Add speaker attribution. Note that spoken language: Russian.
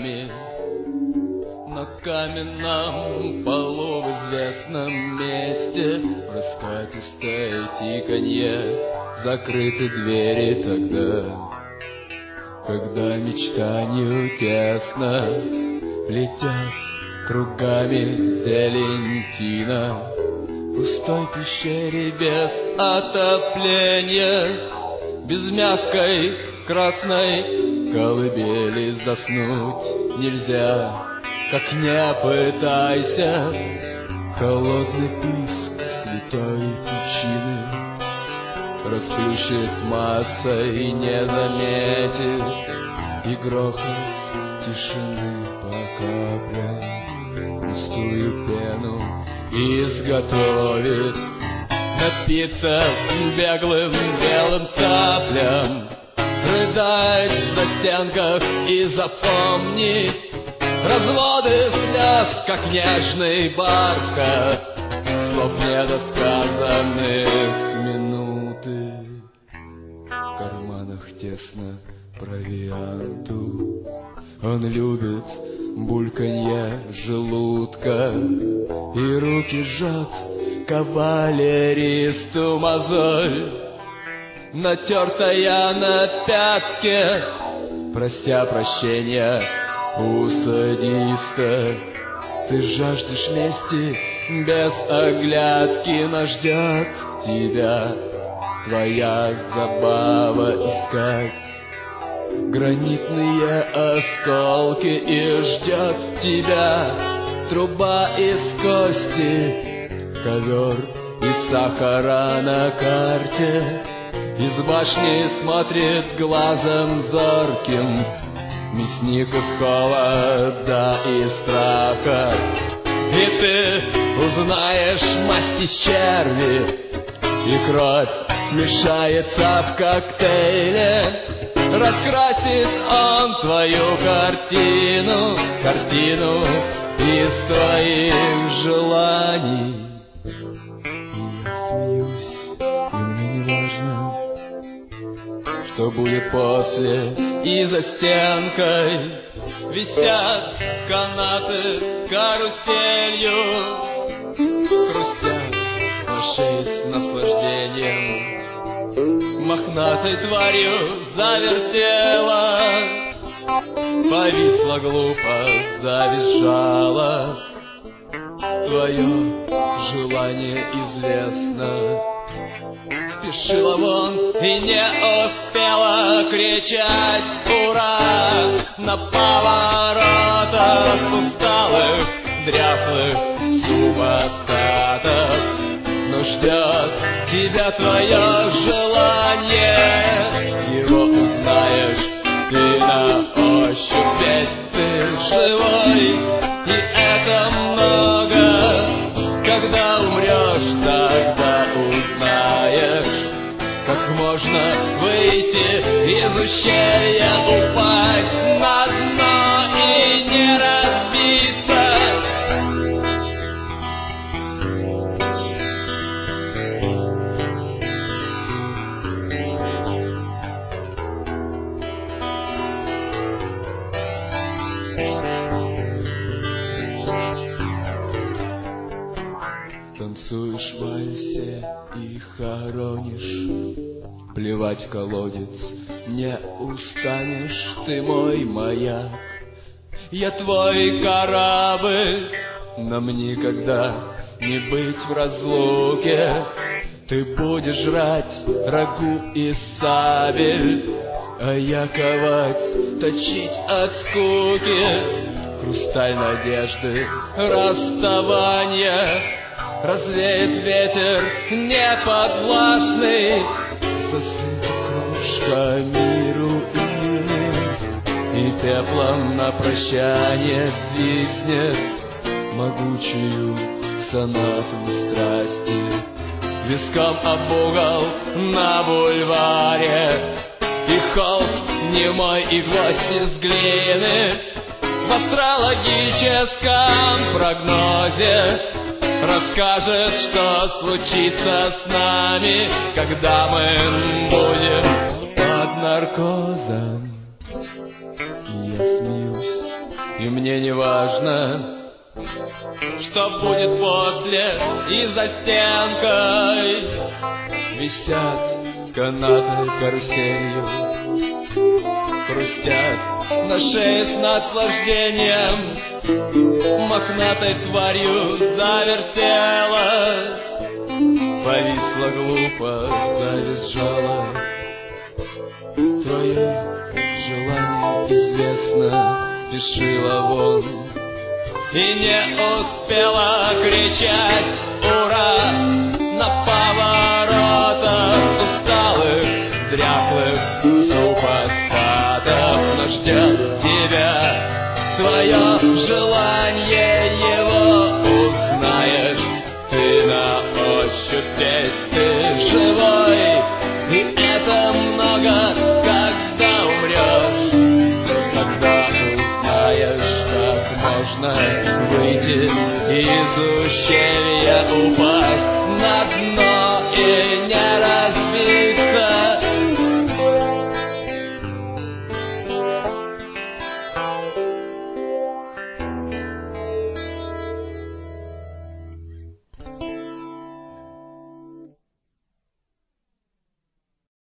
Speaker 1: кругами на каменном полу в известном месте. Раскатистое тиканье, закрыты двери тогда, когда мечтанию тесно летят кругами зелень тина. В пустой пещере без отопления, без мягкой красной колыбели заснуть нельзя. Как не пытайся, холодный писк святой пучины расплющит масса и не заметит, и грохот тишины по каплям пустую пену изготовит. Напиться беглым белым цаплям, рыдать в застенках и запомнить разводы слез, как нежный бархат, слов недосказанных минуты. В карманах тесно провианту, он любит бульканье желудка, и руки жжет кавалеристу мозоль, натертая на пятке, прося прощения у садиста. Ты жаждешь мести без оглядки, но ждет тебя твоя забава искать гранитные осколки, и ждет тебя труба из кости, ковер из сахара на карте. Из башни смотрит глазом зорким мясник из холода и страха. И ты узнаешь масть черви, и кровь смешается в коктейле. Раскрасит он твою картину, картину из твоих желаний. И я смеюсь, и мне не важно, что будет после. И за стенкой висят канаты каруселью, хрустят на шее с наслаждением. Мохнатой тварью завертела, повисла глупо, завизжала. Твое желание известно, спешила вон и не успела кричать ура на поворотах усталых, дряхлых субботатов. Но ждет тебя твое желание, его узнаешь ты на ощупь, ведь ты живой, и это много. Когда умрешь, тогда узнаешь, как можно выйти из ущелья, упасть на дно и не разбиться. Танцуешь в вальсе и хоронишь, плевать в колодец, не устанешь. Ты мой маяк, я твой корабль, нам никогда не быть в разлуке. Ты будешь жрать рагу и сабель, а я ковать, точить от скуки. Хрусталь надежды расставания развеет ветер неподвластный. Засыпет кружка миру иным, и теплом на прощание свистнет могучую сонату страсти. Виском об угол на бульваре, и холст немой, и гвоздь из глины. В астрологическом прогнозе расскажет, что случится с нами, когда мы будем под наркозом. И я смеюсь, И мне не важно, что будет после, и за стенкой висят канаты каруселью, хрустят на шее с наслаждением, мохнатой тварью завертелась, повисла глупо, завизжала. Твое желание известно, спешила вон и не успела кричать «Ура!» на поворотах усталых, дряхлых супостатов. Но ждет тебя твое желание, его узнаешь ты на ощупь, ведь ты живой, и это много, когда умрешь, когда узнаешь, как можно выйти из ущелья, упасть на дно.